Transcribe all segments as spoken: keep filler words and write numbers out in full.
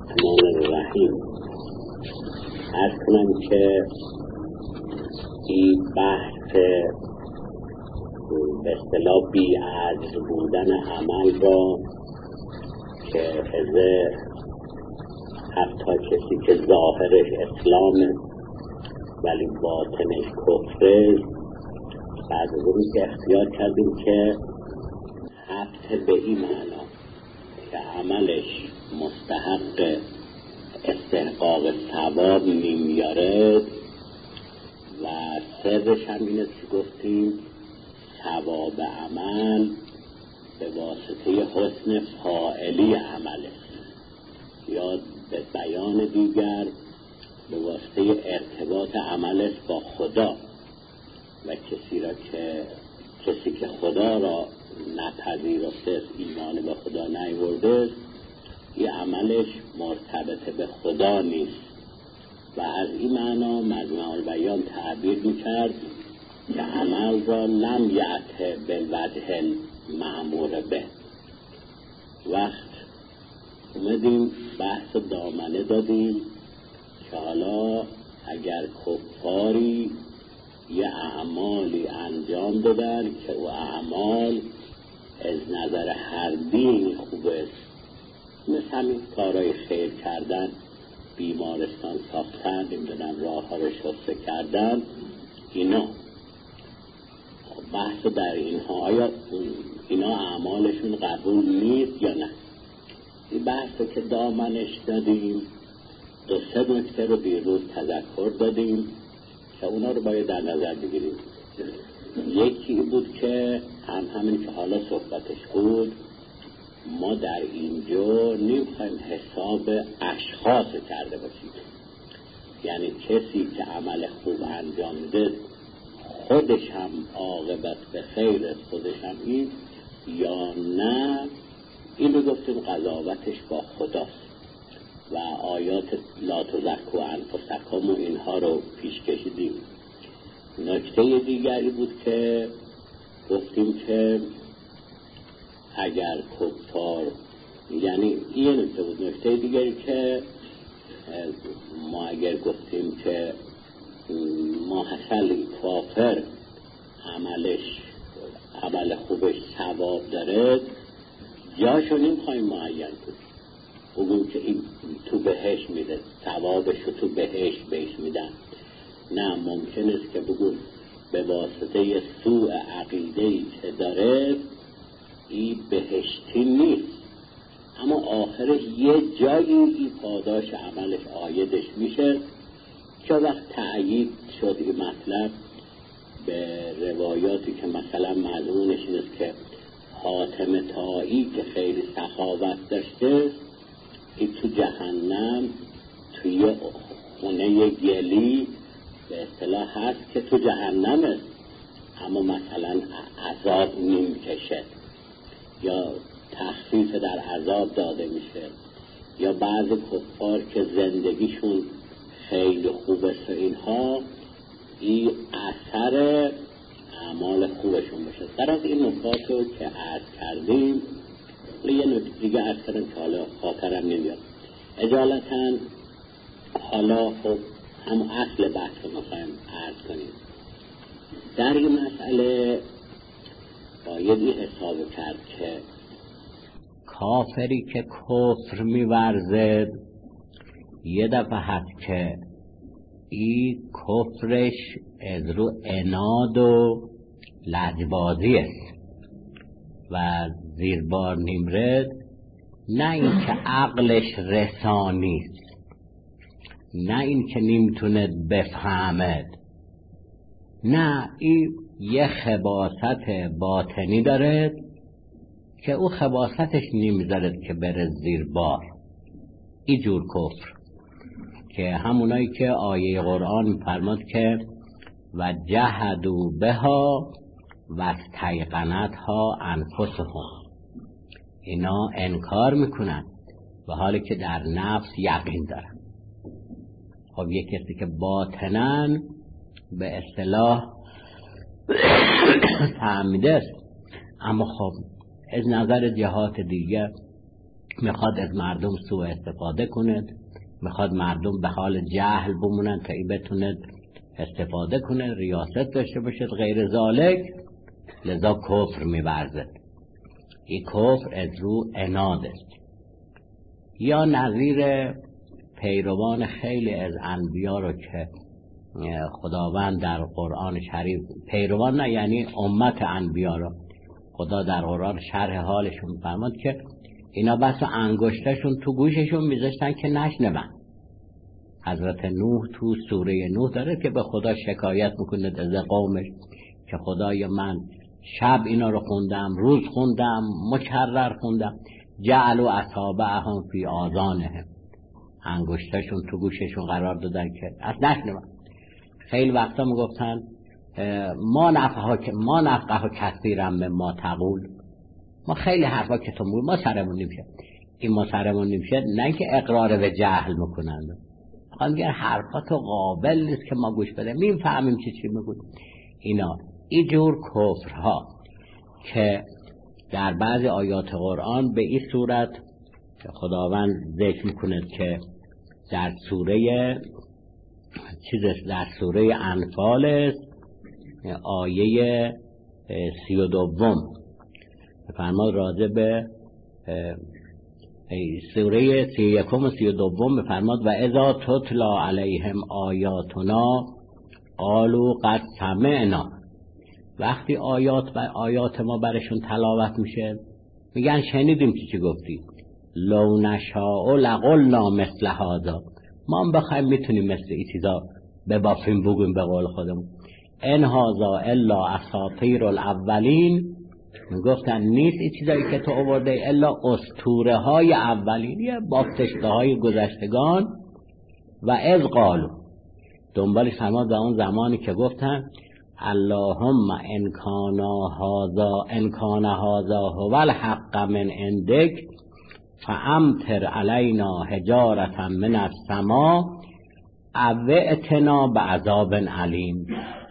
الرحمن الرحیم. عرض کنم که این بحث به اصطلاح بی‌عجز بودن عمل را که از حتی کسی که ظاهرش اسلامه ولی باطنش کفره، بعد از اون که اختیار کردیم که حبت به این معنا که عملش مستحق استحقاق ثواب نمیارد و سرش هم اینه که گفتیم ثواب عمل به واسطه حسن فاعلی عمل است، یا به بیان دیگر به واسطه ارتباط عمل است با خدا، و کسی را که کسی که خدا را نپذیرفته، ایمان به خدا نیاورده، این عملش مرتبط به خدا نیست. و از این معنا مجمع البیان تعبیر می‌کرد که عمل را لم یأت بالوجه المأمور به. وقت اومدیم بحث دامنه دادیم که حالا اگر کفاری یه اعمالی انجام دادن که او اعمال از نظر هر دین خوبه، مثل همین کارهای خیر کردن، بیمارستان ساختن، نمیدونم راه ها رو شسته کردن، اینا بحث در اینها آیا اینا اعمالشون قبول نیست یا نه. این بحث که دامنش دادیم، دو سه نکته رو دیروز تذکر دادیم که اونا رو باید در نظر بگیریم. یکی بود که هم همین که حالا صحبتش بود، ما در اینجا نمیخوایم حساب اشخاص کرده باشیم، یعنی کسی که عمل خوب انجام ده خودش هم عاقبت به خیر است، خودش هم این یا نه، این رو گفتیم قضاوتش با خداست و آیات لا تزکوا انفسکم و اینها رو پیش کشیدیم. نکته دیگری بود که گفتیم که اگر کفار، یعنی این نکته بود. نکته دیگری که ما اگر گفتیم که ما حسل کافر عملش عمل خوبش ثواب داره، جاشو نمیخوایم معین کنیم، بگویم که این تو بهش میده، ثوابش رو تو بهش بهش میدن. نه، ممکن است که بگویم به واسطه سوء عقیده‌ای که داره این بهشتی نیست، اما آخرش یه جایی این پاداش عملش عایدش میشه. که وقت تأیید شد این مطلب به روایاتی که مثلا مضمونش این است که حاتم طایی که خیلی سخاوت داشته، این تو جهنم توی خونه گلی به اصطلاح هست که تو جهنم است، اما مثلا عذاب نمیکشه یا تخفیف در عذاب داده میشه. یا بعض کفار که زندگیشون خیلی خوب است، اینها این اثر اعمال خوبشون بشه. در از این نکات رو که عرض کردیم، یه نکته دیگه عرض کردم که حالا خاطرم نمیاد اجالتا. حالا خب هم اصل بحث رو میخوایم عرض کنیم. در این مسئله بایدی حساب کرد که کافری که کفر می‌ورزد، یه دفعه هست که این کفرش از رو عناد و لجبازی است و زیربار نیمرد، نه این که عقلش رسانیست، نه این که نمیتونه بفهمد، نه، این یه خباثت باطنی داره که او خباثتش نمیذارد که بره زیر بار. این جور کفر که همونایی که آیه قرآن فرماد که و جهدوا بها و استیقنتها انفسهم، اینا انکار میکنن و حالی که در نفس یقین دارن. خب یک کسی که باطناً به اصطلاح فهمیده است، اما خب از نظر جهات دیگر میخواد از مردم سوء استفاده کنه، میخواد مردم به حال جهل بمونن تا ای بتونه استفاده کنه، ریاست داشته باشه، غیر ذالک، لذا کفر می‌ورزد. این کفر از رو عناد است. یا نظیر پیروان خیلی از انبیا رو که خداوند در قرآن شریف، پیروان نه یعنی امت انبیا رو خدا در قرآن شرح حالشون فرمود که اینا بس انگشتشون تو گوششون میذاشتن که نشنون. حضرت نوح تو سوره نوح داره که به خدا شکایت میکنه از قومش که خدایا من شب اینا رو خوندم، روز خوندم، مکرر خوندم، جعلوا اصابعهم فی آذانهم، انگشتشون تو گوششون قرار دادن که از نشنون. خیلی وقتا میگفتن ما نفقه ما نفقه کثیرا مما تقول، ما خیلی حرفا که تو میگی ما سرمون نمیشه. این ما سرمون نمیشه نه که اقرار به جهل میکنن، میخوان میگن حرفا تو قابل نیست که ما گوش بدیم، میفهمیم چی چی میگی. اینا این جور کفرها که در بعض آیات قرآن به این صورت خداوند ذکر میکنه که در سوره چیز در سوره انفال است، آیه سی و دوم فرماد راجع به سوره سی و یکم و سی و دوم فرماد و اذا تتلا علیهم آیاتنا قالوا قد سمعنا. وقتی آیات و آیات ما برشون تلاوت میشه میگن شنیدیم چی چی گفتی. لو نشاء لقلنا مثل هذا، ما هم بخوایم میتونیم مثل این چیزا ببافیم بگویم به قول خودمون. ان هذا الا اساطیر الاولین، میگفتن نیست این چیزایی که تو آورده الا اسطوره های اولین، یه بافتشته های گذشتگان. و اذ قالوا، دنبالش فرماد و اون زمانی که گفتن اللهم ان کان هذا ان کان هذا هو الحق من عندك فامطر علینا حجارة من السماء او ائتنا بعذاب علیم.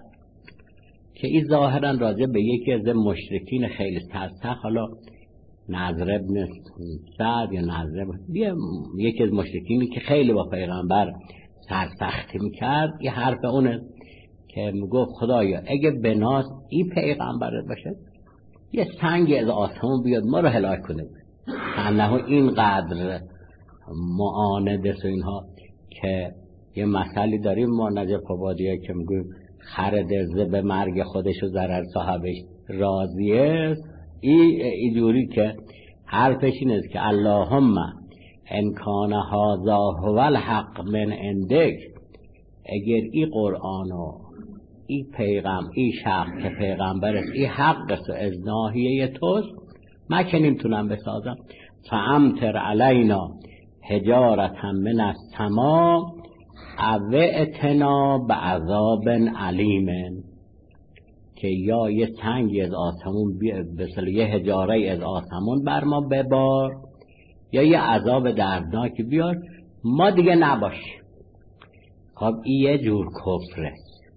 که این ظاهرا راجع به یکی از مشرکین خیلی سرسخت، حالا نضر ابن سعد یا نضر یکی از مشرکینی که خیلی با پیغمبر سرسختی میکرد، یه حرف اونه که میگفت خدایا اگه بناس این پیغمبرت باشه یه سنگ از آسمون بیاد ما رو هلاک کنه، انه اینقدر معانده و اینها. که یه مسئله داریم ما نجف آبادیه که میگویم خر درزه به مرگ خودش و ضرر صاحبش راضیه. این اینجوری که حرفش این است که اللهم ان کان هذا هو الحق من عندک، اگر این قرآن و این پیغام این شخص که پیغمبر است این حق است و از ناحیه توست، من که نمیتونم بسازم. فامطر علینا حجارة من السماء او ائتنا بعذاب علیم، که یا یه سنگی از آسمون مثل یه حجاره از آسمون بر ما ببار یا یه عذاب دردناک بیار ما دیگه نباشیم. خب این یه جور کفره.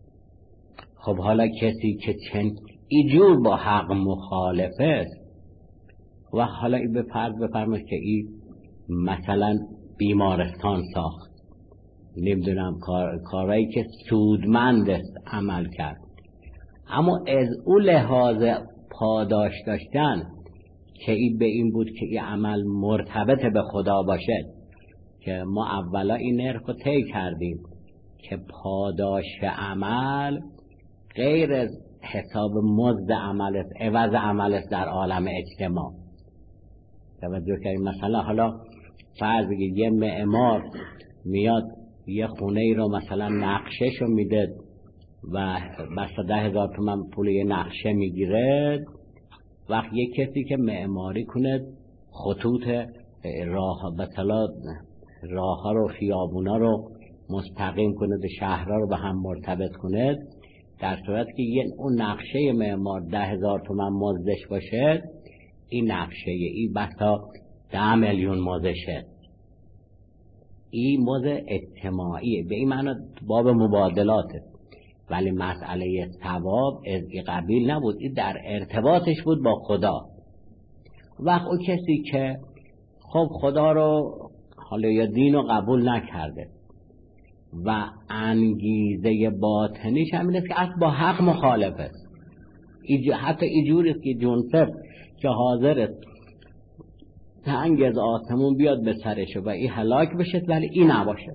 خب حالا کسی که چند این جور با حق مخالفه است و حالا این به فرض بفرمایید که این مثلا بیمارستان ساخت، نمیدونم کار، کارهایی که سودمند است عمل کرد، اما از اون لحاظ پاداش داشتن که این به این بود که این عمل مرتبط به خدا باشه، که ما اولا این نرخ رو طی کردیم که پاداش عمل غیر از حساب مزد عمل است، عوض عمل است در عالم اجتماع. توجه کنید مثلا حالا فرض بگید یه معمار میاد یه خونه ای رو مثلا نقشش رو میده و بسا ده هزار تومن پول یه نقشه میگیره، وقت یه کسی که معماری کنه خطوط راه مثلا راه ها رو خیابونا رو مستقیم کنه و شهرها رو به هم مرتبط کنه، در صورت که یه اون نقشه معمار ده هزار تومن مزدش باشه، این نقشه این بسا ده میلیون مزدشه. این مزد اجتماعیه، به این معنی باب مبادلاته، ولی مسئله ثواب از این قبیل نبود، این در ارتباطش بود با خدا. وقت او کسی که خب خدا رو حالا یا دین رو قبول نکرده و انگیزه باطنیش هم اینه که اصلا با حق مخالف است. حتی اینجوری که جونسر که حاضر تنگ از آسمون بیاد به سرش و این هلاک بشه ولی این نباشه.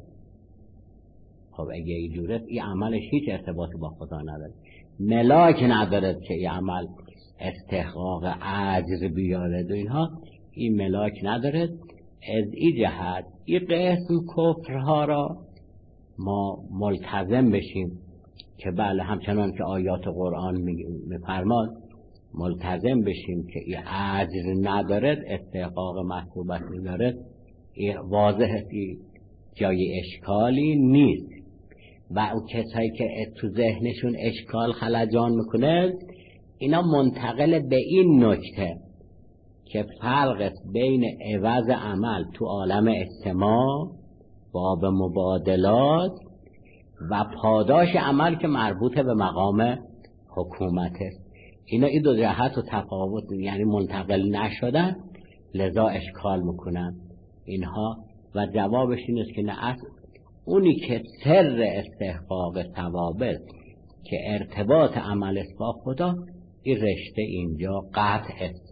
خب اگه اینجوری این عملش هیچ ارتباطی با خدا نداره، ملاک نداره که این عمل استحقاق اجر بیاره و اینها، این ملاک نداره. از این جهت این قسم کفرها را ما ملتزم بشیم که بله همچنان که آیات قرآن میفرماد ملتزم بشیم که این اجر ندارد، استحقاق محبوبت ندارد، این واضح است، جای اشکالی نیست. و اون کسایی که تو ذهنشون اشکال خلجان میکنه اینا منتقل به این نکته که فرق است بین عوض عمل تو عالم اجتماع باب مبادلات و پاداش عمل که مربوط به مقام حکومت است. اینا این دو جهت و تفاوت یعنی منتقل نشدن، لذا اشکال میکنن اینها. و جوابش این است که نه، اصل اونی که سر استحقاق ثواب است که ارتباط عمل است با خدا، این رشته اینجا قطع است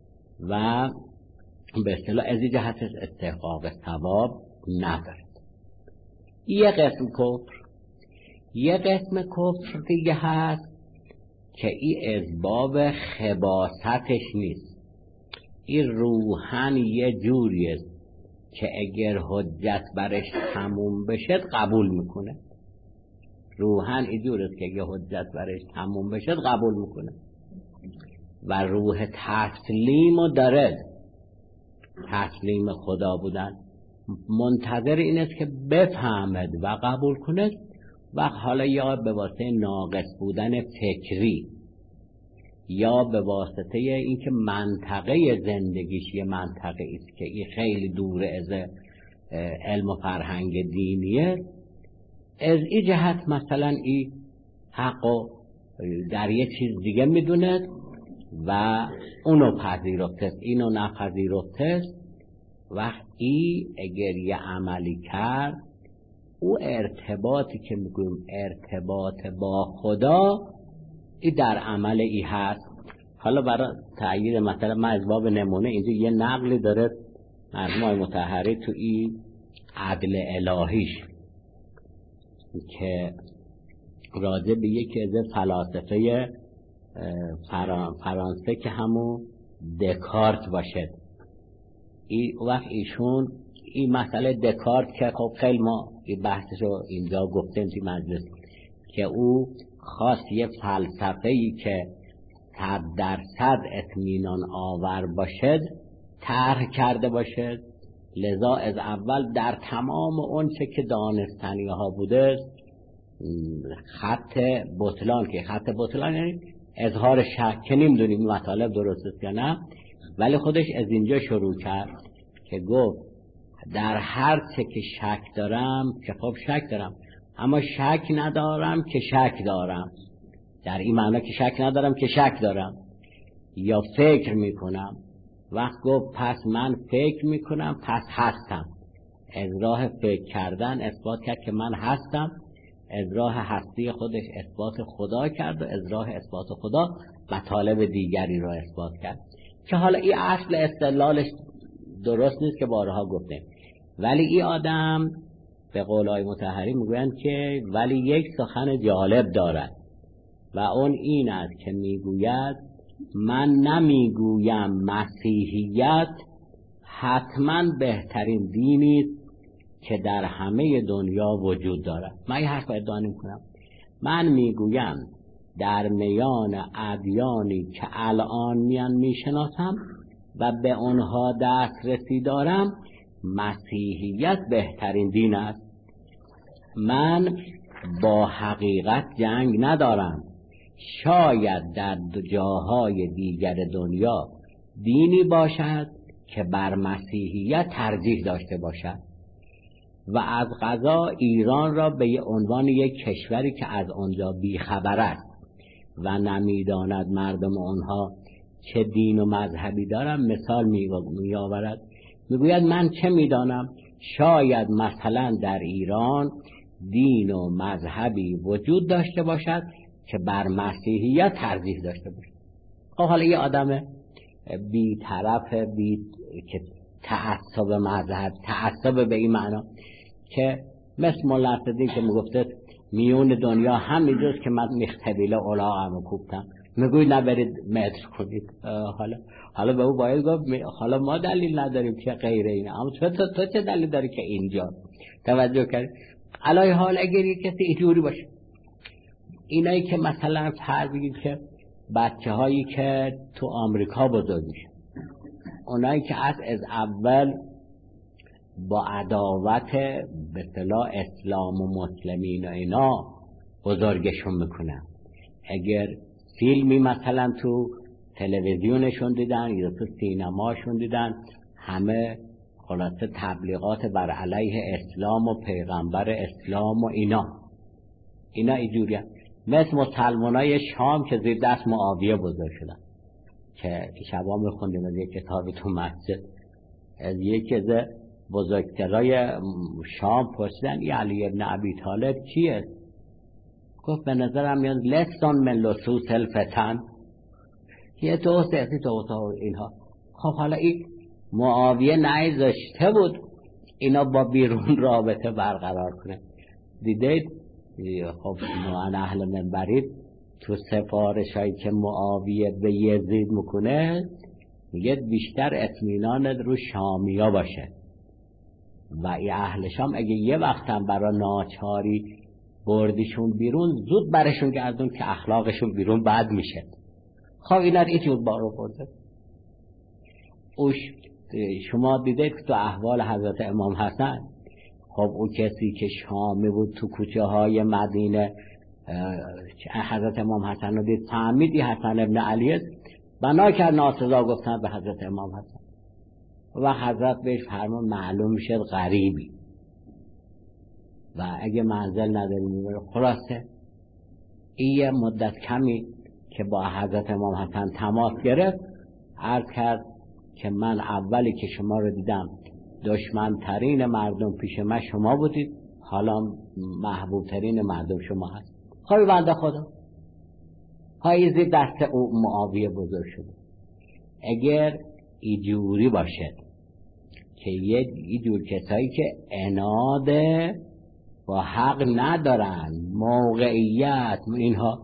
و به اصطلاح از این جهت استحقاق ثواب ندارد. یه قسم کفر یه قسم کفر دیگه هست که این از باب خباثتش نیست، این روحن یه جوری است که اگر حجت برش تموم بشد قبول میکنه. روحن این جوری است که اگر حجت برش تموم بشد قبول میکنه و روح تسلیم و دارد، تسلیم خدا بودن، منتظر این است که بفهمد و قبول کند و حالا یا به واسطه ناقص بودن فکری یا به واسطه اینکه منطقه زندگیش یه منطقه است که این خیلی دور از علم و فرهنگ دینیه، از این جهت مثلا این حقو در یه چیز دیگه میدوند و اونو پذیرفته است، اینو نپذیرفته است. وقتی اگر یه عملی کرد او ارتباطی که میگویم ارتباط با خدا این در عمل ای هست. حالا برای تأیید مثلا من از باب نمونه اینجا یه نقلی داره مرحوم آقای مطهری تو این عدل الهیش که راجع به یکی از فلاسفه فرانسه که همون دکارت باشد، این وقت ایشون این مسئله دکارت که خب خیلی ما این بحثشو اینجا گفتیم توی مجلس که او خواست یه فلسفه‌ای که صد درصد اطمینان آور باشد طرح کرده باشد، لذا از اول در تمام اون چه که دانستنی ها بوده خط بطلان، که خط بطلان یعنی اظهار شک که نمیدونیم مطالب درست است یا نه، ولی خودش از اینجا شروع کرد که گفت در هر چه که شک دارم، که خب شک دارم اما شک ندارم که شک دارم، در این معنی که شک ندارم که شک دارم، یا فکر میکنم. وقت گفت پس من فکر میکنم پس هستم، از راه فکر کردن اثبات کرد که من هستم، از راه هستی خودش اثبات خدا کرد و از راه اثبات خدا مطالب دیگری را اثبات کرد که حالا این اصل استدلالش درست نیست که بارها گفتیم. ولی این آدم به قول آقای مطهری میگویند که ولی یک سخن جالب دارد و اون این است که میگوید من نمیگویم مسیحیت حتما بهترین دینی که در همه دنیا وجود دارد. من یه حرف ادعا نمی‌کنم، من میگویم در میان ادیانی که الان میان میشناسم و به اونها دسترسی دارم مسیحیت بهترین دین است. من با حقیقت جنگ ندارم، شاید در جاهای دیگر دنیا دینی باشد که بر مسیحیت ترجیح داشته باشد و از قضا ایران را به عنوان یک کشوری که از آنجا بیخبر است و نمیداند مردم آنها چه دین و مذهبی دارند مثال می آورد میگوید من چه میدانم، شاید مثلا در ایران دین و مذهبی وجود داشته باشد که بر مسیحیت ترجیح داشته باشد. خب حالا یه آدم بی طرف بی که تعصب مذهب، تعصب به این معنا که مثل مولا صدیق که میگفته میون دنیا همینجاست که من مختبیله اولاغم کوبتم، میگوید نبرید متر کنید. حالا حالا به او باید گفت حالا ما دلیل نداریم که غیر اینه، اما تو, تو, تو چه دلیل داری که اینجا توجه کرد. علای حال اگر یک کسی اینجوری باشه، اینایی که مثلا فرض بگید که بچه هایی که تو آمریکا بزرگ میشه، اونایی که از از اول با عداوت به اصطلاح اسلام و مسلمین و اینا بزرگشون میکنن، اگر فیلمی مثلا تو تلویزیونشون دیدن یا تو سینماشون دیدن، همه خلاصه تبلیغات بر علیه اسلام و پیغمبر اسلام و اینا اینا اینجوریه. مثل مسلمانای شام که زیر دست معاویه بزرگ شدن، که شبا میخوندیم از یک کتابی تو مسجد، از یک از بزرگترای شام پرسیدن ای علی ابن ابی طالب کیه؟ گفت به نظرم میاد لسان من لصوص الفتن، یه توسعه توسعه اینها. خب حالا این معاویه نایذاشته بود اینا با بیرون رابطه برقرار کنه. دیدید خب من اهل منبرید تو سفارش هایی که معاویه به یزید میکنه میگه بیشتر اطمینان رو شامیا باشه و ای اهل شام اگه یه وقت هم برای ناچاری بردیشون بیرون زود برشون گردون که اخلاقشون بیرون بد میشه. خب اینا اینجور بارو برده. اوش شما دیدید که تو احوال حضرت امام حسن، خب او کسی که شامی بود تو کوچه های مدینه حضرت امام حسن رو دید فهمیدی حسن ابن علی بنا کرد ناسزا گفتن به حضرت امام حسن و حضرت بهش فرمان معلوم شد غریبی و اگه منزل نداری میبره. خلاصه این مدت کمی که با حضرت امام حسن تماس گرفت عرض کرد که من اولی که شما رو دیدم دشمن ترین مردم پیش من شما بودید، حالا محبوب ترین مردم شما هست. خواهی بنده خدا های زیر دست او معاویه بزرگ شده. اگر ایجوری باشد که یه ایجور کسایی که عناد و حق ندارن موقعیت اینها،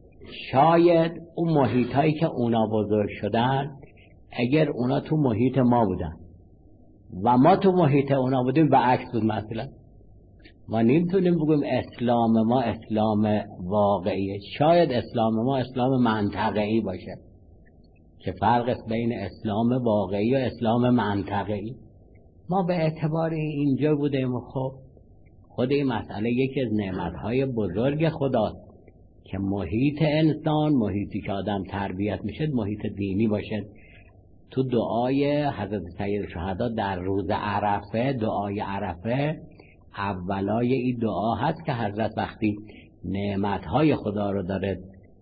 شاید اون محیط هایی که اونا بزرگ شدن اگر اونا تو محیط ما بودن و ما تو محیط اونا بودیم و عکس بود، مثلا ما نمیتونیم بگیم اسلام ما اسلام واقعیه، شاید اسلام ما اسلام منطقه‌ای باشه که فرق است بین اسلام واقعی و اسلام منطقه‌ای. ما به اعتبار اینجا بودیم. خب خود این مسئله یکی از نعمتهای بزرگ خداست که محیط انسان، محیطی که آدم تربیت میشه محیط دینی باشه. تو دعای حضرت سید شهدا در روز عرفه، دعای عرفه اولای این دعا هست که حضرت وقتی نعمتهای خدا رو داره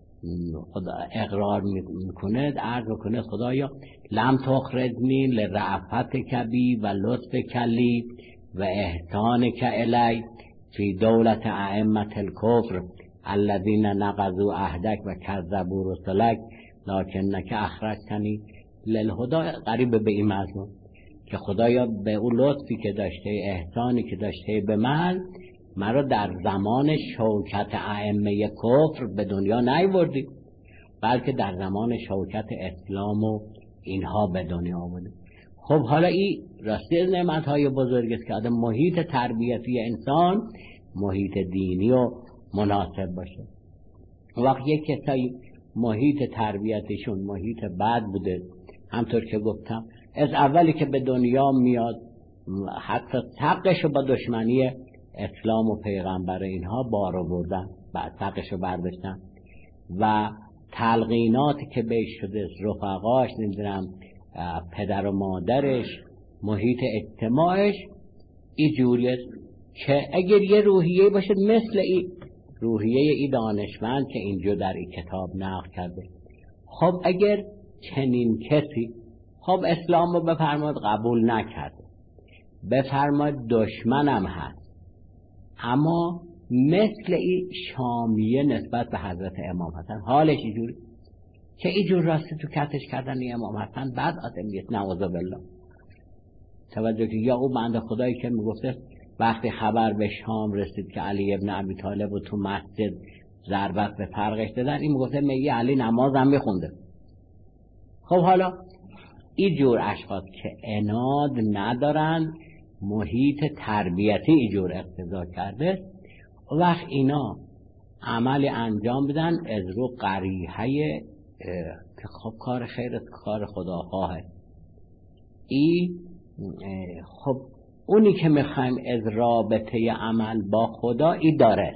خدا اقرار میکنه عرض میکنه خدایا لم تخرجنی لرأفت کبی و لطف کلی و احسان که الی فی دولت ائمه الکفر الذین نقضوا عهدک و کذبوا رسلک لکنک اخرجتنی للهدی. قریب به این مضمون که خدایا به اون لطفی که داشته، احسانی که داشته به من، مرا در زمان شوکت ائمه کفر به دنیا نیاوردی، بلکه در زمان شوکت اسلام و اینها به دنیا آورده. خب حالا این راستی از نعمتهای بزرگ است که آدم محیط تربیتی انسان محیط دینی و مناسب باشه. وقت یک کسایی محیط تربیتشون محیط بد بوده، همطور که گفتم از اولی که به دنیا میاد حتی حقشو با دشمنی اسلام و پیغمبر اینها بار آوردن، بعد حقشو برداشتن و تلقیناتی که بهش شده، رفقاش، نمیدونم پدر و مادرش، محیط اجتماعش این جوریه که اگر یه روحیه باشه مثل این روحیه ای دانشمند که اینجا در این کتاب نقل کرده. خب اگر چنین کسی خب اسلام رو بفرماد قبول نکرد، بفرماد دشمنم هست، اما مثل این شامیه نسبت به حضرت امام حسن حالش اینجوری که اینجور راستی تو کتش کردن این امام حسن بعد آدمیت نعوذ بالله. توجه که یا او بنده خدایی که میگفته وقتی خبر به شام رسید که علی ابن ابی طالب رو تو مسجد ضربت به فرقش دادن، این میگفته میگی علی نمازم میخونده. خب حالا اینجور اشخاص که عناد ندارن، محیط تربیتی اینجور اقتضا کرده، و وقت اینا عملی انجام بدن از رو قریحه که خب کار خیرت کار خداخواهه. ای خب اونی که میخوایم از رابطه عمل با خدا ای داره،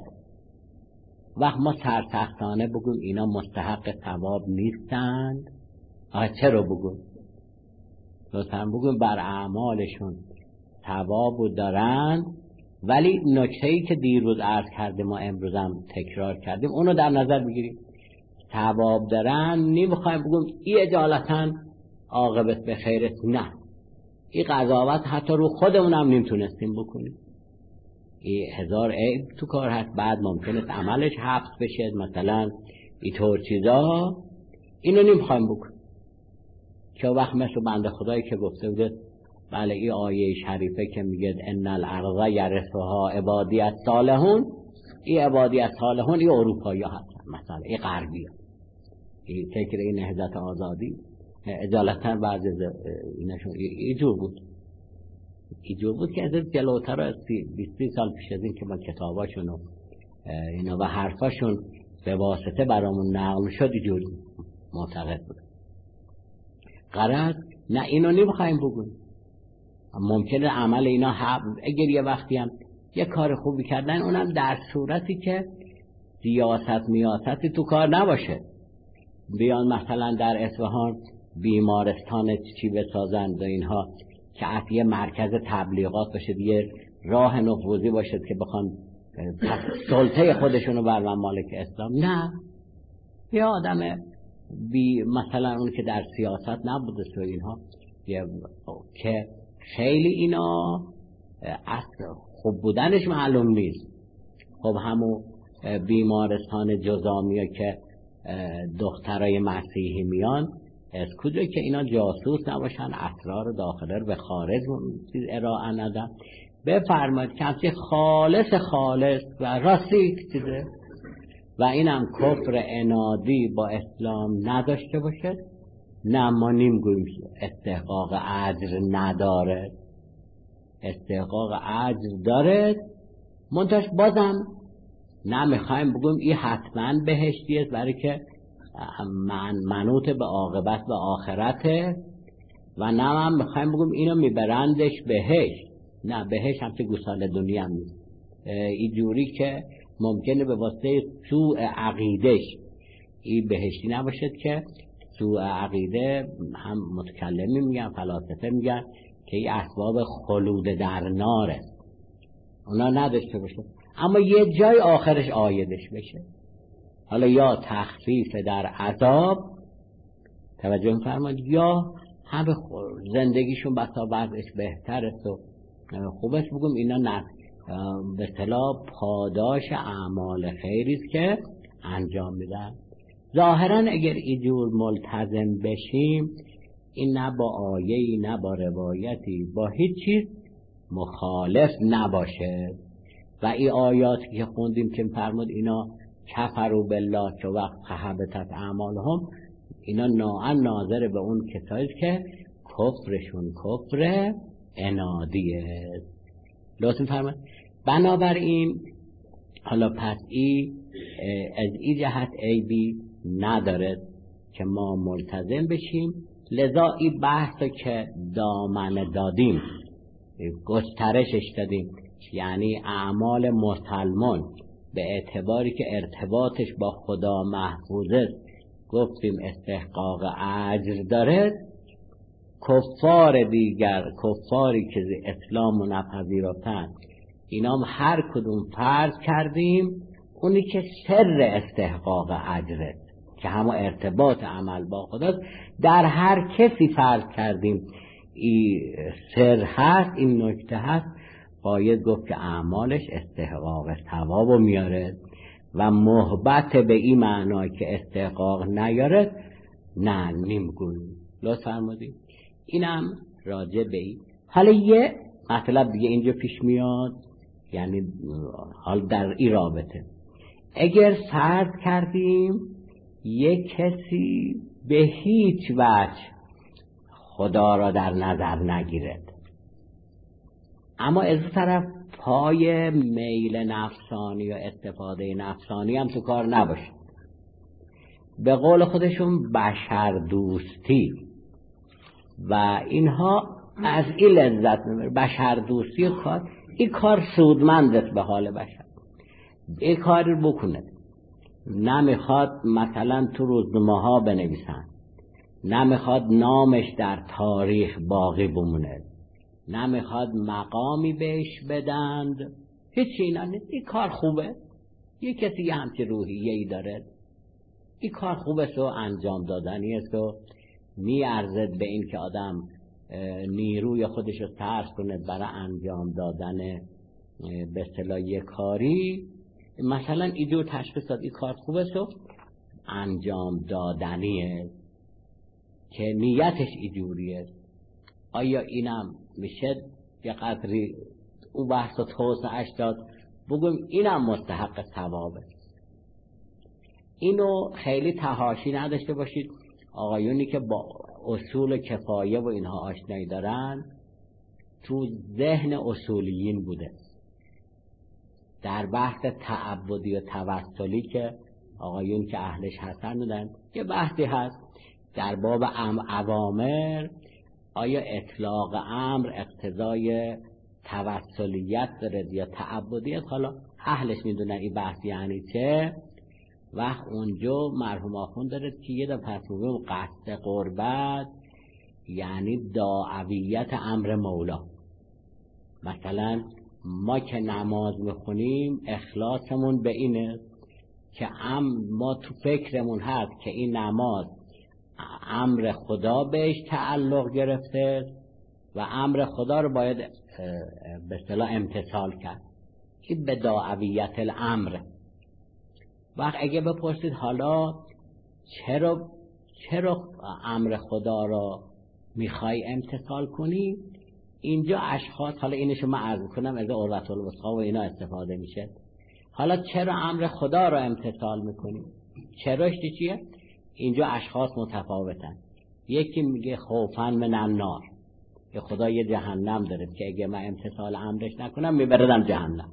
وقت ما سرسختانه بگویم اینا مستحق ثواب نیستند. آه چرا بگویم؟ لطفاً بگویم بر اعمالشون ثوابو دارند، ولی نکته‌ای که دیروز عرض کردیم و امروز هم تکرار کردیم اونو در نظر بگیریم. ثواب دارن نمیخوایم بگیم ای اجالتاً عاقبت به خیرت، نه، این قضاوت حتی رو خودمون هم نمیتونستیم بکنیم. این هزار عیب تو کار هست، بعد ممکنه عملش حبس بشه، مثلا اینطور چیزا، اینو نمیخوایم بکنیم. که وقت مثل بنده خدایی که گفته بوده بله این آیه شریفه که میگه ان الارض یرثها عبادی الصالحون، این عبادی الصالحون این اروپایی ها هستن، مثلا این غربی ها، این فکر این نهضت آزادی اجالتا بعضی اینشون اینجور بود اینجور بود که از جلوتر از بیست سال پیش از این که ما کتاباشون و اینا و حرفاشون به واسطه برامون نقل شد اینجور معتقد بود. غرض نه اینو نمیخوایم بگویم، ممکنه عمل اینا اگر یه وقتی هم یه کار خوبی کردن اونم در صورتی که سیاست میاستی تو کار نباشه، بیان مثلا در اصفهان بیمارستان چی بسازند و اینها که یه مرکز تبلیغات باشه، یه راه نفوذی باشه که بخوان سلطه خودشونو بر ممالک اسلام، نه، یه آدم بی مثلا اون که در سیاست نبوده تو اینها که خیلی اینا اصلا خوب بودنش معلوم نیست. خب همون بیمارستان جزامیه که دخترای مسیحی میان از کجا که اینا جاسوس نباشن، اسرار داخله رو به خارج ارائه ندن، بفرمایید که همچه خالص خالص و راستی چیزه و اینم کفر عنادی با اسلام نداشته باشه، نه ما نمیگوییم استحقاق اجر نداره، استحقاق اجر داره، منتش بازم نمیخوایم بگویم این حتما بهشتی است برای که من منوط به عاقبت به آخرته، و نه هم میخوایم بگویم اینو میبرندش بهشت، نه، بهشت هم که گوساله دنیا هم نیست، این جوری که ممکنه به واسطه سوء عقیدش این بهشتی نباشد که سوء عقیده هم متکلمی میگن فلاسفه میگن که این اسباب خلود در ناره، اونا نداشته باشه، اما یه جای آخرش آیدش بشه، حالا یا تخفیف در عذاب، توجه می‌فرمایید، یا هم زندگیشون بسا بعدش بهتر است و خوبش بگم اینا نه به اصطلاح پاداش اعمال خیری است که انجام میدن. ظاهرا اگر اینجور ملتزم بشیم این نه با آیه‌ای نه با روایتی با هیچ چیز مخالف نباشه، و این آیاتی که خوندیم که فرمود اینا کفروا بالله که وقت حبطت اعمالهم، اینا ناعن ناظر به اون کسایی که کفرشون کفر عنادیه. لطفاً فرمایید. بنابراین حالا پس ای از این جهت عیبی نداره که ما ملتزم بشیم، لذا این بحث که دامن دادیم گسترشش دادیم، یعنی اعمال مسلمان به اعتباری که ارتباطش با خدا محفوظه گفتیم استحقاق اجر داره، کفار دیگر کفاری که اسلام رو نپذیرفتن اینا هر کدوم فرض کردیم اونی که سر استحقاق اجره که همون ارتباط عمل با خداست، در هر کسی فرض کردیم این سر هست، این نکته هست، باید گفت که اعمالش استحقاق ثواب میاره و محبت به این معنای که استحقاق نیاره نه نمیگوی. لطف فرمودید. اینم راجع به این. حالا یه مطلب دیگه اینجا پیش میاد، یعنی حال در این رابطه اگر فرض کردیم یک کسی به هیچ وجه خدا را در نظر نگیرد، اما از طرف پای میل نفسانی یا استفاده نفسانی هم تو کار نباشه، به قول خودشون بشر دوستی و اینها از این لذت میبره. بشر دوستی کار، این کار سودمند به حال بشر، این کار بکنه. نمیخواد مثلا تو روزنامه ها بنویسن، نمیخواد نامش در تاریخ باقی بمونه، نمیخواد مقامی بهش بدند، هیچی اینا نیست. این کار خوبه، یه کسی یه همچه روحیه‌ای داره، این کار خوبه سو انجام دادنیه، سو میارزد به این که آدم نیروی خودش رو صرف کنه برای انجام دادن به اصطلاح یک کاری. مثلا اینجور تشخیص داد این کار خوبه سو انجام دادنیه که نیتش اینجوریه. آیا اینم میشه یه قدری او بحث و توسعه‌اش داد بگویم اینم مستحق ثوابه؟ اینو خیلی تحاشی نداشته باشید. آقایونی که با اصول کفایه و اینها آشنایی دارن، تو ذهن اصولیین بوده در بحث تعبدی و توسلی که آقایون که اهلش هستن بودن، یه بحثی هست در باب اوامر، آیا اطلاق امر اقتضای توسلیت داره یا تعبدیت؟ حالا اهلش میدونن این بحث یعنی چه. وقت اونجا مرحوم آخوند داره که یه دفعه فرمودن قصد قربت یعنی داعویت امر مولا. مثلا ما که نماز میخونیم اخلاصمون به اینه که ما تو فکرمون هست که این نماز امر خدا بهش تعلق گرفته و امر خدا رو باید به اصطلاح امتثال کرد. این به داعویت الامر. وقت اگه بپرسید حالا چرا چرا امر خدا رو میخوای امتثال کنی، اینجا اشخاص، حالا اینشو من عرض کنم از عروة الوثقی و اینا استفاده میشه. حالا چرا امر خدا رو امتثال میکنی؟ چراش چیه؟ اینجا اشخاص متفاوتن. یکی میگه خوفا من النار، که خدا یه جهنم داره که اگه من امتثال امرش نکنم میبردم جهنم.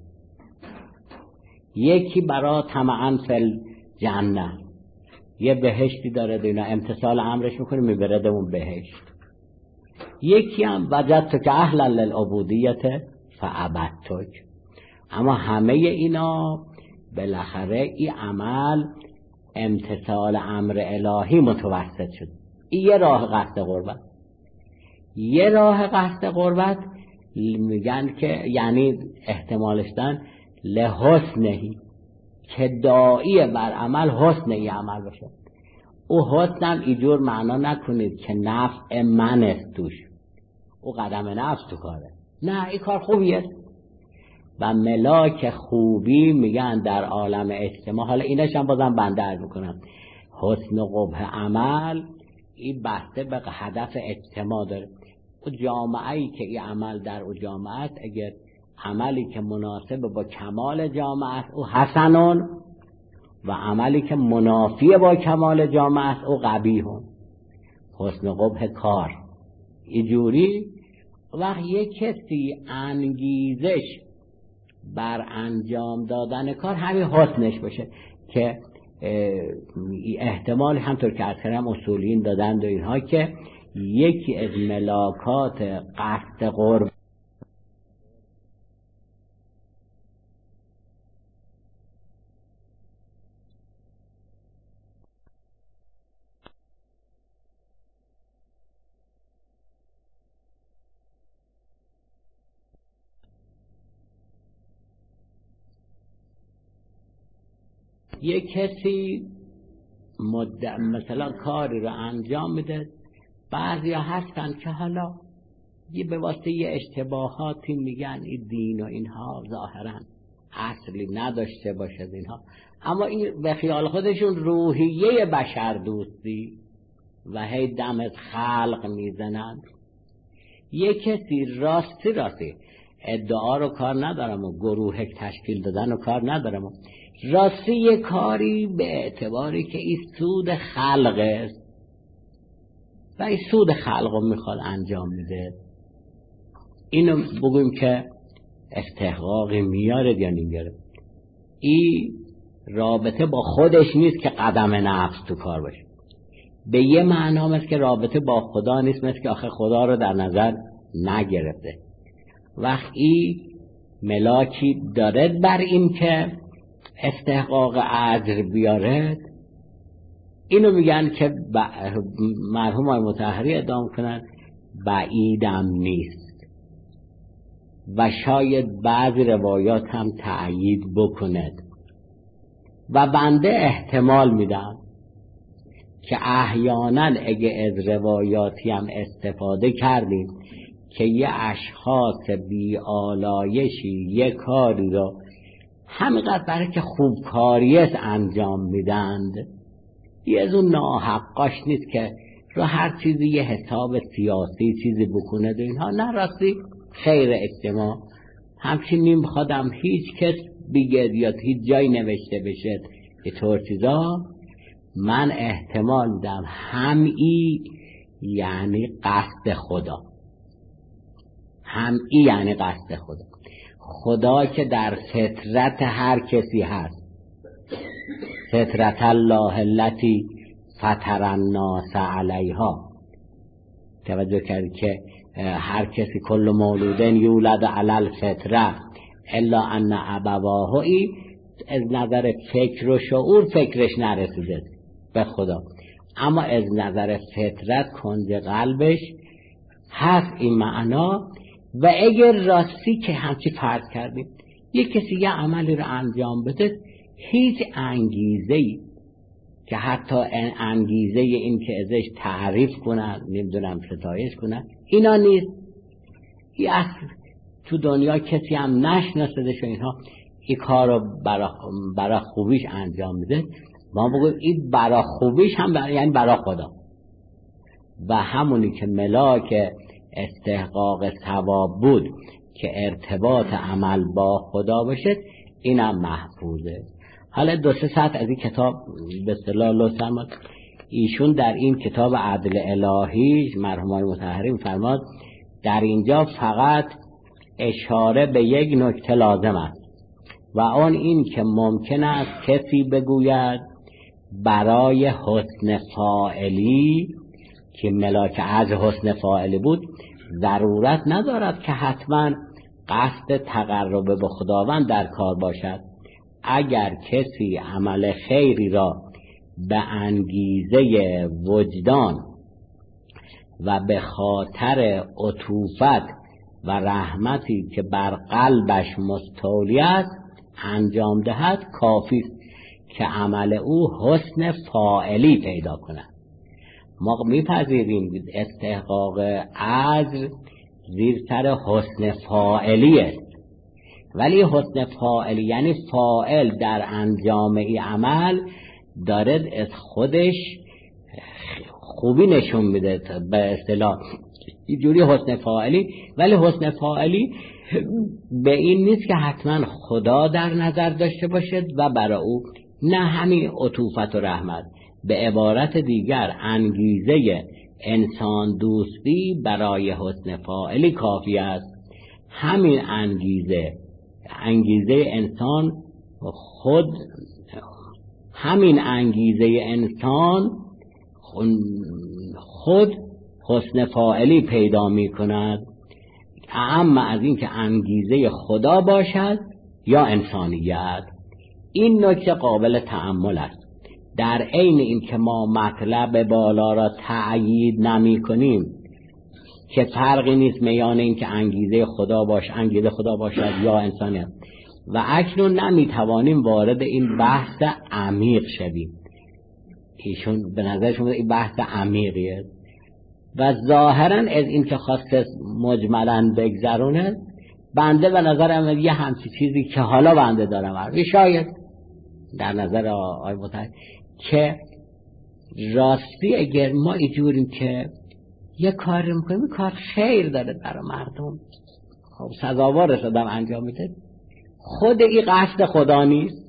یکی برا طمعا فی جنه، یه بهشتی داره دینا امتثال امرش میکنه میبرده اون بهشت. یکی هم وجدت که اهل للعبودیت فعبدتک. اما همه اینا بالاخره این عمل امتثال امر الهی متوسط شد. این یه راه قصد قربت. یه راه قصد قربت میگن که یعنی احتمالش دن لحسنهی، که داعی بر عمل حسنهی عمل باشه. او حسنم اینجور معنا نکنید که نفع من است توش، او قدم نفس تو کاره، نه این کار خوبیه. و ملاک خوبی میگن در عالم اجتماع، حالا اینش هم بازم بنده عرض میکنم، حسن و قبح عمل این بسته به هدف اجتماع داره. او جامعه‌ای که این عمل در او جامعه است، اگر عملی که مناسب با کمال جامعه است او حسنون، و عملی که منافی با کمال جامعه است او قبیحون. حسن و قبح کار اینجوری. وقت یک کسی انگیزش بر انجام دادن کار همین حسنش باشه، که احتمال همطور که از کردم اصولین دادند و اینها که یکی از ملاکات قصد قرب یک کسی مد... مثلا کاری رو انجام میده. بعضی هستن که حالا یه به واسطه یه اشتباهاتی میگن این دین و اینها ظاهرا اصلی نداشته باشه اینها، اما این به خیال خودشون روحیه بشر دوستی و هی دم از خلق میزنن. یه کسی راستی راستی ادعا رو کار ندارم و گروه تشکیل دادن رو کار ندارم، راستی یه کاری به اعتباری که این سود خلقه و این سود خلق رو میخواد انجام میده، اینو بگویم که استحقاقی میاره یا نمیاره. این رابطه با خودش نیست که قدم نفس تو کار باشه، به یه معنا مثل که رابطه با خدا نیست، مثل که آخه خدا رو در نظر نگرفته. وقتی ملاکی دارد بر این که استحقاق اجر بیارد، اینو میگن که ب... مرحوم آقای مطهری ادعا کنن بعیدم نیست و شاید بعضی روایات هم تأیید بکند و بنده احتمال میدم که احیانا اگه از روایاتی هم استفاده کردیم که یه اشخاص بی آلایشی یه کاری رو همینقدر برای که خوبکاریت انجام میدند، یه از اون ناحقاش نیست که رو هر چیزی یه حساب سیاسی چیزی بکنه و اینها، نه راستی خیر اجتماع همچین نیم خودم هیچ کس بگه یا هیچ جای نوشته بشه یه طور چیزا. من احتمال میدم همئی یعنی قصد خدا، همئی یعنی قصد خدا، خدا که در فطرت هر کسی هست، فطرت الله التي فطر الناس علیها. توجه کردی که هر کسی کل مولودن یولد علی الفطره الا ان ابواه، ای از نظر فکر و شعور فکرش نرسیده به خدا، اما از نظر فطرت کنج قلبش هست این معنا. و اگر راستی که همچی فرض کردیم یک کسی یه عملی رو انجام بده، هیچ انگیزه‌ای که حتی انگیزه این که ازش تعریف کنن نمیدونم ستایش کنن اینا نیست، این اصل تو دنیا کسی هم نشناسدش و اینها این کار رو برای برا خوبیش انجام میده، ما بگویم این برای خوبیش هم برا یعنی برای خدا. و همونی که ملاک استحقاق ثواب بود که ارتباط عمل با خدا باشه، اینم محفوظه. حالا دو سه ساعت از این کتاب به اصطلاح لطفاً ایشون در این کتاب عدل الهی مرحوم آقای مطهری می‌فرماد در اینجا فقط اشاره به یک نکته لازم است و آن این که ممکن است کسی بگوید برای حسن فاعلی که ملاک اجر حسن فاعلی بود ضرورت ندارد که حتما قصد تقرب به خداوند در کار باشد. اگر کسی عمل خیری را به انگیزه وجدان و به خاطر عطوفت و رحمتی که بر قلبش مستولی است انجام دهد، کافی است که عمل او حسن فاعلی پیدا کند. ما میپذیریم استحقاق اجر زیر سر حسن فاعلی است، ولی حسن فاعلی یعنی فاعل در انجام این عمل دارد از خودش خوبی نشون میده به اصطلاح اینجوری حسن فاعلی. ولی حسن فاعلی به این نیست که حتما خدا در نظر داشته باشد و برای او نه همین عطوفت و رحمت، به عبارت دیگر انگیزه انسان دوستی برای حسن فاعلی کافی است. همین انگیزه انگیزه انسان خود همین انگیزه انسان خود حسن فاعلی پیدا می کند، اما از این که انگیزه خدا باشد یا انسانیت. این نکته قابل تأمل است. در عین این که ما مطلب بالا را تأیید نمی کنیم که فرقی نیست میان این که انگیزه خدا باش انگیزه خدا باشد یا انسانیت، و اکنون نمی توانیم وارد این بحث عمیق شویم. ایشون به نظرشون این بحث عمیقیه و ظاهرا از این که خواسته مجملا بگذرونه، بنده به نظرم یه همچی چیزی که حالا بنده دارم عربی شاید در نظر آقای متحد که راستی اگر ما اینجوریم که یه کار میکنیم کار خیر داره برای مردم، خب سزاوارش آدم انجام میده، خود این قصد خدا نیست.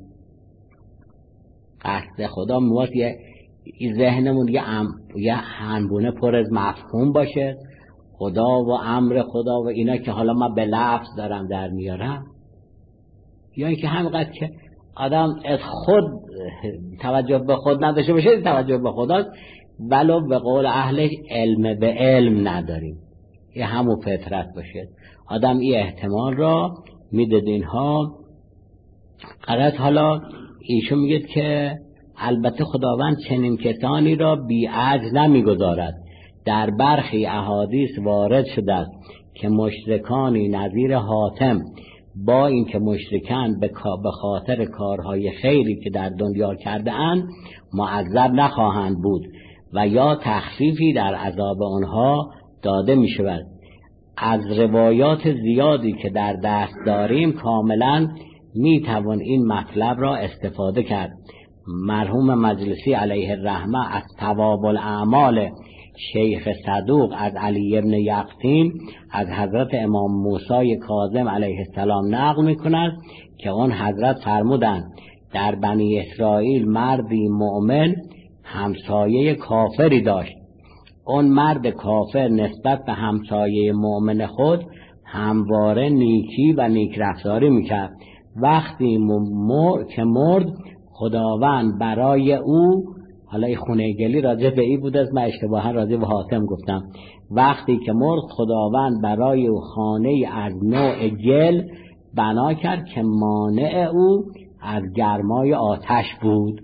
قصد خدا میواد یه ذهنمون یه ام یه هنبونه پر از مفهوم باشه، خدا و امر خدا و اینا که حالا ما به لفظ دارم در میارم، یا اینکه همینقدر که آدم از خود توجه به خود نداشته باشه توجه به خداست، ولو به قول اهلش علم به علم نداریم، یه همون فطرت باشه آدم این احتمال را میدد. اینها قرارت حالا ایشون میگه که البته خداوند چنین کسانی را بی عجز نمیگذارد. در برخی احادیث وارد شده است که مشرکانی نظیر حاتم با اینکه مشرکان به خاطر کارهای خیری که در دنیا کرده اند معذب نخواهند بود و یا تخفیفی در عذاب آنها داده می شود. از روایات زیادی که در دست داریم کاملا می توان این مطلب را استفاده کرد. مرحوم مجلسی علیه الرحمه از ثواب الاعمال شیخ صدوق از علی ابن یقطین از حضرت امام موسی کاظم علیه السلام نقل می کند که آن حضرت فرمودند در بنی اسرائیل مردی مؤمن همسایه کافری داشت. اون مرد کافر نسبت به همسایه مؤمن خود همواره نیکی و نیک رفتاری میکرد. وقتی مر... که مرد خداوند برای او، حالا این خونه گلی راجع به این بود از من اشتباها راجع به حاتم گفتم، وقتی که مرد خداوند برای او خانه از نوع گل بنا کرد که مانع او از گرمای آتش بود.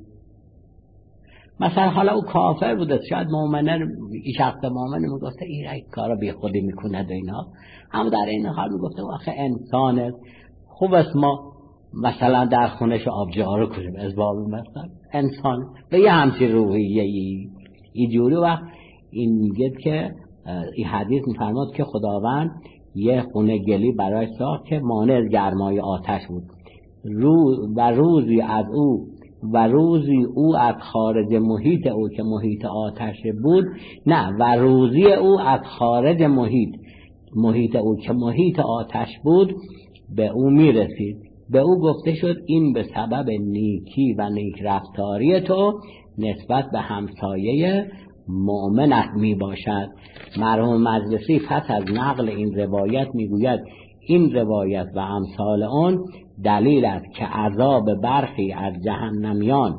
مثلا حالا او کافر بوده، شاید مؤمنه، این شخص مؤمنه میگفته این ای کارا بی خودی میکنه و اینا، اما در این حال میگفته آخه انسانه، خوب است ما مثلا در خونش آبجار رو کنیم از باب مثلا انسان به یه همچی روحیه ای جوری. و این میگه که این حدیث میفرماد که خداوند یه خونه گلی برای ساخت که مانع از گرمای آتش بود. روز و روزی از او و روزی او از خارج محیط او که محیط آتش بود، نه و روزی او از خارج محیط محیط او که محیط آتش بود به او میرسید. به او گفته شد این به سبب نیکی و نیک رفتاری تو نسبت به همسایه مؤمنت می باشد. مرحوم مجلسی پس از نقل این روایت میگوید این روایت و امثال آن دلیل است که عذاب برخی از جهنمیان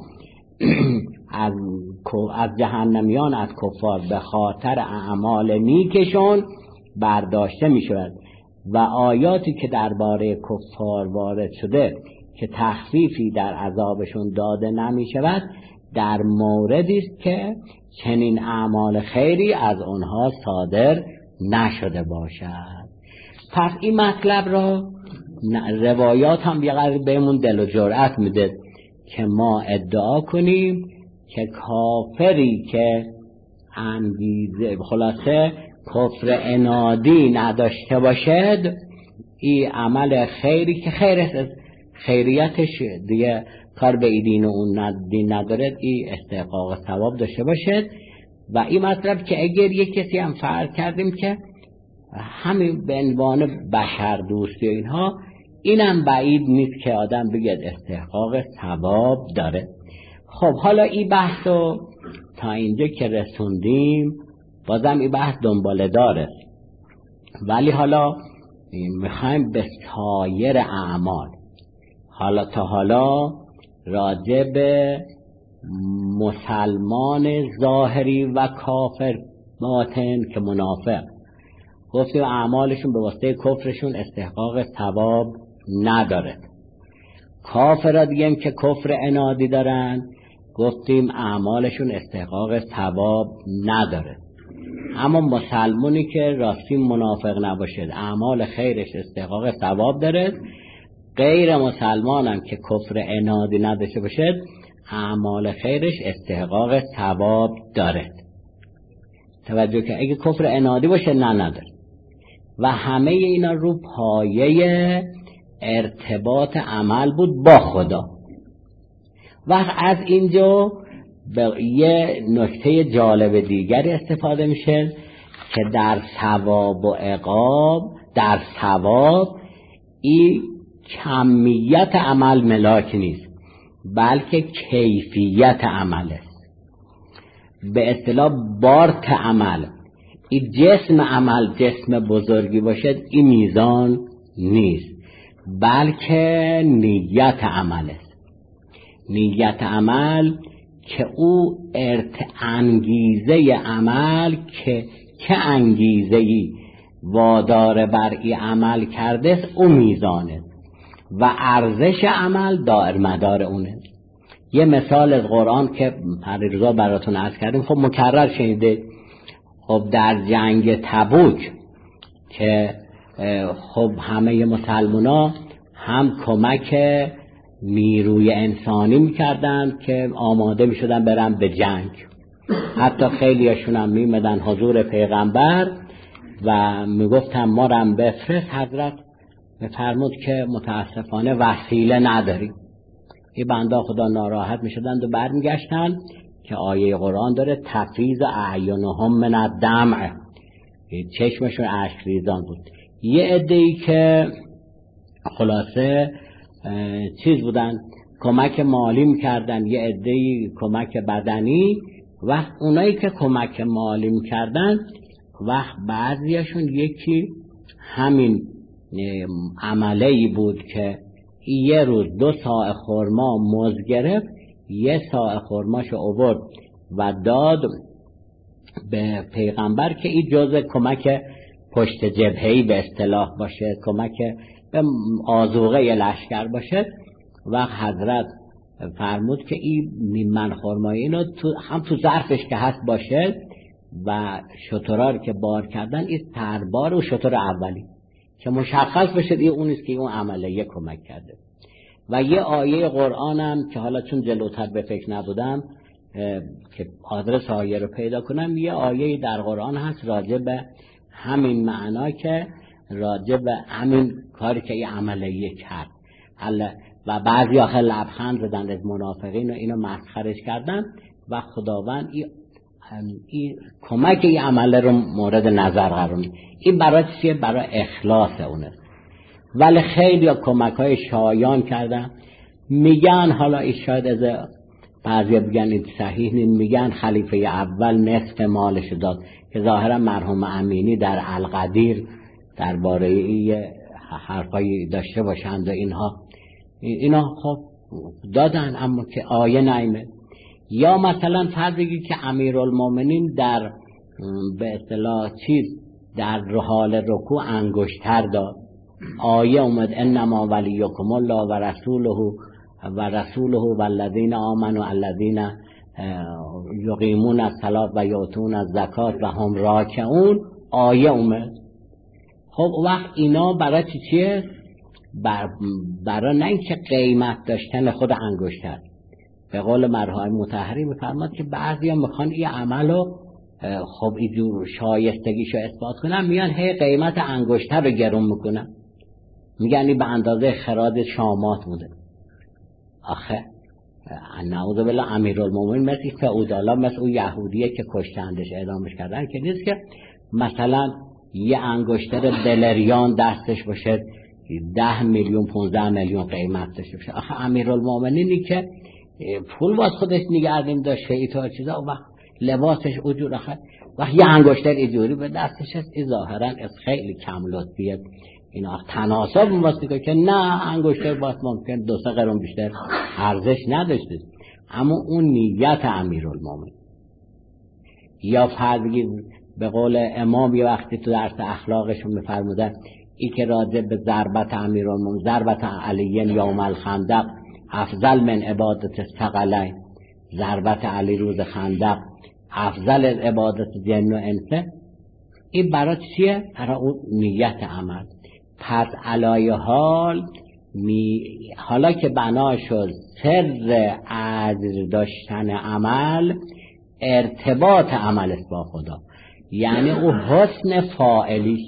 از از جهنمیان از کفار به خاطر اعمال نیکشون برداشته می شود و آیاتی که درباره کفار وارد شده که تخفیفی در عذابشون داده نمی شود در موردی است که چنین اعمال خیری از آنها صادر نشده باشد. پس این مطلب را روایات هم یقدر بهمون دل و جرأت میده که ما ادعا کنیم که کافری که انگیزه خلاصه کفر عنادی نداشته باشد، این عمل خیری که خیر خیریتش دیگه کار به این دین و اون دین ندارد، این استحقاق ثواب داشته باشد. و این مطلب که اگر یک کسی هم فرض کردیم که همین به عنوان بشر دوستی و اینها، اینم بعید نیست که آدم بگید استحقاق ثواب داره. خب حالا این بحثو تا اینجا که رسوندیم بازم این بحث دنباله داره، ولی حالا میخوایم به سایر اعمال، حالا تا حالا راجع به مسلمان ظاهری و کافر باطن که منافق گفتیم اعمالشون به واسطه کفرشون استحقاق ثواب نداره. کافر دیگه که کفر عنادی دارن گفتیم اعمالشون استحقاق ثواب نداره. اما مسلمانی که راستی منافق نباشد اعمال خیرش استحقاق ثواب داره. غیر مسلمانم که کفر عنادی نداشته باشد اعمال خیرش استحقاق ثواب داره. توجه که اگه کفر عنادی باشه نه نداره. و همه اینا رو پایه ارتباط عمل بود با خدا. و از اینجا به یه نکته جالب دیگری استفاده میشه که در ثواب و عقاب، در ثواب این کمیت عمل ملاک نیست بلکه کیفیت عمل است. به اصطلاح بارت عمل، این جسم عمل جسم بزرگی باشد این میزان نیست بلکه نیت عمل است. نیت عمل که او ارت انگیزه عمل که که انگیزه‌ای وادار بر این عمل کرده است او میزانه و ارزش عمل دائر مدار اونه. یه مثال از قرآن که پریروزا براتون عرض کردیم، خب مکرر شنیده. خب در جنگ تبوک که خب همه مسلمونا هم کمک نیروی انسانی میکردن که آماده میشدن برن به جنگ، حتی خیلی هاشون هم میمدن حضور پیغمبر و میگفتن ما رم بفرست. حضرت میفرمود که متاسفانه وسیله نداریم. این بنده خدا ناراحت میشدند و برمیگشتن که آیه قرآن داره تفیض اعینهم من الدمع، چشمشون اشک ریزان بود. یه عده‌ای که خلاصه چیز بودن کمک مالی میکردن، یه عده‌ای کمک بدنی. وقت اونایی که کمک مالی میکردن وقت بعضیشون یکی همین عمله‌ای بود که یه روز دو ساعت خرما موز گرفت، یه ساعت خرماشو آورد و داد به پیغمبر که این جزء کمک پشت جبهه‌ای به اصطلاح باشه، کمک به آذوقه لشکر باشه. و حضرت فرمود که این من خرمای اینو تو هم تو ظرفش که هست باشه و شترها که بار کردن این سربار و شتر اولی که مشخص بشه این اونیست که اون عمله یه کمک کرده. و یه آیه قرآن هم که حالا چون جلوتر به فکر نبودم که آدرس آیه رو پیدا کنم، یه آیه در قرآن هست راجع به همین معنا که راجع به همین کاری که یه عملیه کرد. و بعضی آخر لبخند زدن از منافقین و اینو مسخرش کردن و خداوند این ای کمک این عمله رو مورد نظر قرار میده. این برای چیه؟ برای اخلاص اونه. ولی خیلی کمک های شایان کردن. میگن حالا این شاید از بعضی بگن این صحیح نیست، میگن خلیفه اول نصف مالش داد که ظاهرا مرحوم امینی در القدیر درباره این حرفایی داشته باشند و اینها اینا خب دادن اما که آیه نایمه. یا مثلا فرض بگید که امیرالمومنین در به اصطلاح چیز در حال رکوع انگشتر داد، آیه اومد انما ولیکم الله و رسوله و رسوله والذین آمنوا الذین یقیمون الصلاة و یؤتون الزکات و هم راکعون، آیه اومد. خب وقت اینا برای چی چیه؟ بر برای نه اینکه قیمت داشتن خود انگشتر. به قول مرحوم مطهری میفرماد که بعضیا میخوان این عملو خب اینجور شایستگیشو اثبات کنن، میان هی قیمت انگشتر رو گرون میکنن، میگن این به اندازه خراج شامات بوده. آخه نعوذ بالله امیرالمومنین مثل فئودالا، مثل اون یهودیه که کشتندش اعدامش کردن که نیست که مثلا یه انگشتر بلریان دستش باشه ده میلیون پونزده میلیون قیمت داشته باشه. آخه امیرالمومنینی که پول باز خودش نگردیم داشته ایتا چیزا و لباسش اجور آخه و یه انگشتر ایجوری به دستش هست، این ظاهرا از خیلی کم لطفیه. اینا تناسب مواسطه که نه انگشتر باز ممکن دو سه قرون بیشتر ارزش نداشته، اما اون نیت امیرالمومنین. یا فرض به قول امام یه وقتی تو درس اخلاقشون میفرمودن ای که راجع به ضربت امیرالمومنین ضربت علی یوم الخندق افضل من عبادت الثقلین، ضربت علی روز خندق افضل از عبادت جن و انس. این برای چیه؟ برای اون نیت عمل. پس علای حال می... حالا که بنا شد سر عجز داشتن عمل ارتباط عمل است با خدا، یعنی او حسن فاعلیش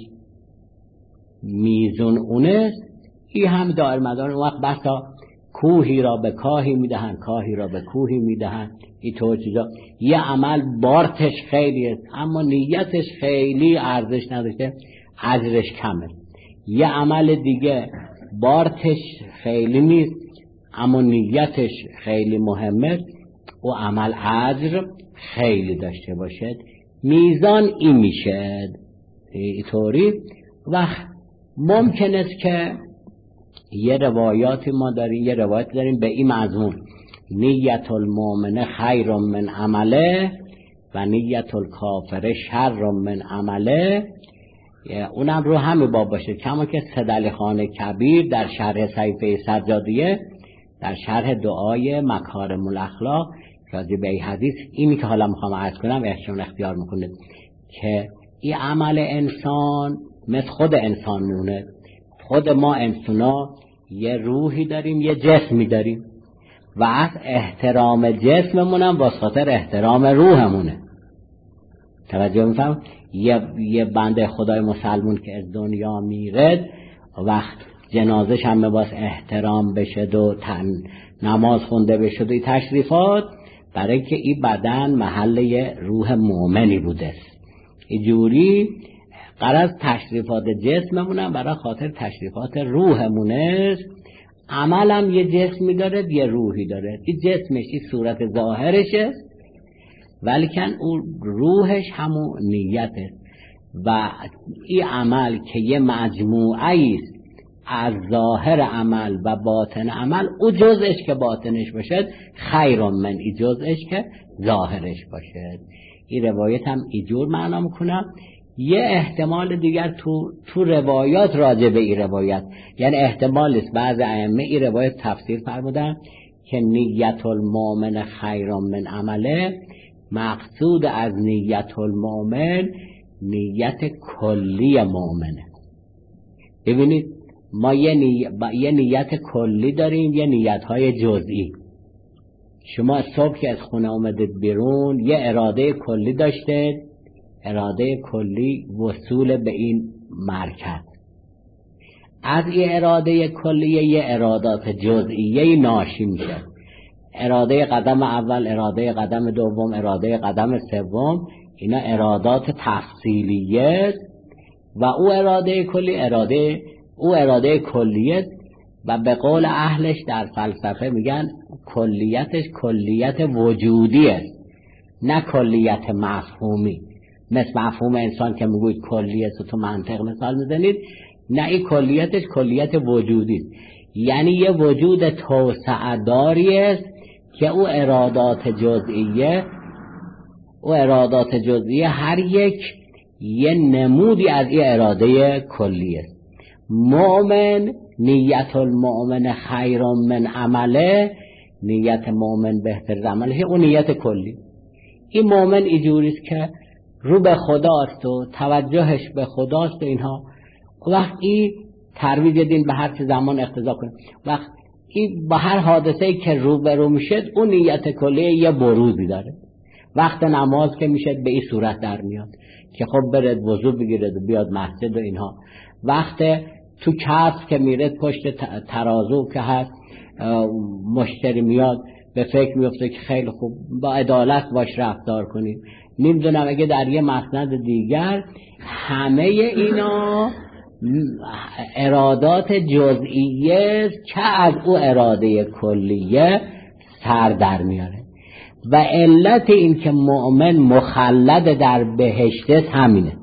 میزون اونست. این هم دائر مدار اون وقت بسا کوهی را به کاهی میدهن، کاهی را به کوهی میدهن. این طور چیزا یه عمل بارتش خیلی است اما نیتش خیلی ارزش نداشته، اجرش کمه. یه عمل دیگه بارتش خیلی نیست اما نیتش خیلی مهمه، و عمل اجر خیلی داشته باشد. میزان این میشه اینطوری. و ممکن است که یه روایات ما داریم، یه روایت داریم به این مضمون: نیت المؤمن خیر من عمله و نیت الکافر شر من عمله. اونم رو همه باب باشه، کما که سید خان کبیر در شرح صحیفه سجادیه در شرح دعای مکارم الاخلاق راجع به این حدیث اینی که حالا میخوام عرض کنم احشون اختیار میکنه که این عمل انسان مثل خود انسان مونه. خود ما انسانا یه روحی داریم، یه جسمی داریم و از احترام جسممونم واسه خاطر احترام روحمونه. توجه میفهم؟ یه یه بنده خدای مسلمون که از دنیا میرد وقت جنازش هم باز احترام بشه و تن نماز خونده بشه و این تشریفات، برای که این بدن محل روح مؤمنی بوده است. اینجوری قرار تشریفات جسممونم برای خاطر تشریفات روحمون است. عملم یه جسمی داره یه روحی داره. این جسمش این صورت ظاهرش است ولیکن اون روحش همون نیت است. و این عمل که یه مجموعه است از ظاهر عمل و باطن عمل، او جزش که باطنش باشد خیر من ای جزش که ظاهرش باشد. این روایت هم اینجور معنا میکنم. یه احتمال دیگر تو تو روایات راجع به این روایت، یعنی احتمال است بعض ائمه این روایت تفسیر فرمودن که نیت المؤمن خیر من عمله، مقصود از نیت المؤمن نیت کلی مؤمنه. ببینید ما یه, نی... یه نیت کلی داریم، یه نیت های جزئی. شما صبح که از خونه اومدید بیرون یه اراده کلی داشتید، اراده کلی وصول به این مرکز. از این اراده کلیه یه ارادات جزئیه ناشی میشه. اراده قدم اول، اراده قدم دوم، اراده قدم سوم، اینا ارادات تفصیلیه و او اراده کلی اراده او اراده کلیه و به قول اهلش در فلسفه میگن کلیتش کلیت وجودی است نه کلیت مفهومی. مثل مفهوم انسان که میگوید کلی است و تو منطق مثال میزنید، نه این کلیتش کلیت وجودی است، یعنی یه وجود توسعه داری است که او ارادات جزئیه او ارادات جزئیه هر یک یه نمودی از این اراده کلی است. مؤمن نیت المؤمن خیر من عمله، نیت مؤمن بهتر از عمله، اون نیت کلی. این مؤمن اینجوری است که رو به خداست و توجهش به خداست و اینها. وقتی ترویج دین به هر چه زمان اقتضا کنه، وقت این به هر حادثه‌ای که رو به رو میشه اون نیت کلی یه بروزی داره. وقت نماز که میشه به این صورت در میاد که خب برد وضو بگیرد و بیاد مسجد و اینها. وقت تو کسب که میرد پشت ترازو که هست مشتری میاد به فکر میفته که خیلی خوب با عدالت باش رفتار کنیم. نمیدونم اگه در یه مسند دیگر همه اینا ارادات جزئیه که از او اراده کلیه سر در میاره و علت این که مؤمن مخلد در بهشت همینه.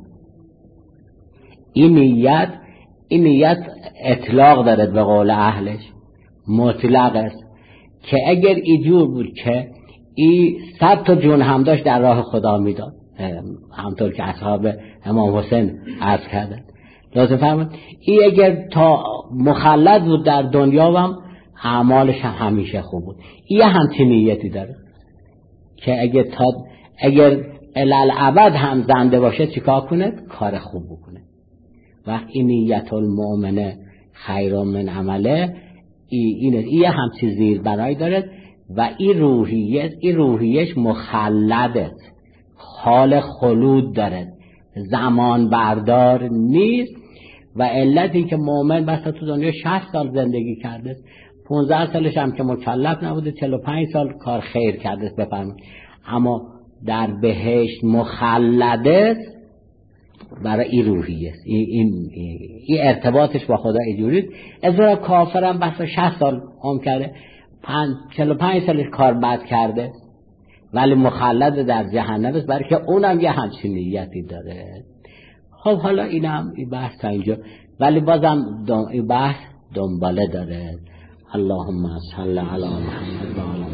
این نیت این نیت اطلاق داره به قول اهلش، مطلق است که اگر اینجور بود که این صد تا جون هم داشت در راه خدا میداد، همطور که اصحاب امام حسین عرض کردن. لازم فرمود این اگر تا مخلد بود در دنیا هم اعمالش هم همیشه خوب بود. این همچین نیتی داره که اگر تا اگر الالعبد هم زنده باشه چیکار کنه؟ کار خوب بکنه. و این نیت المؤمن خیر من عمله این این همچین زیر بنایی داره. و این روحیه این روحیش مخلده، حال خلود داره، زمان بردار نیست. و علتی که مؤمن بس تو دنیا شصت سال زندگی کرده، پانزده سالش هم که مکلف نبوده، چهل و پنج سال کار خیر کرده بفرمایید، اما در بهشت مخلده برای این روحیه، این, این, این ارتباطش با خدا اینجوری. ازرا کافرم بس شصت سال عمر کرده، چهل و پنج سالش کار بد کرده ولی مخلد در جهنم است، برای که اونم یه همچین نیتی داره. خب حالا اینم این بحث تا اینجا، ولی بازم این بحث دنباله داره. اللهم صل علی محمد و علی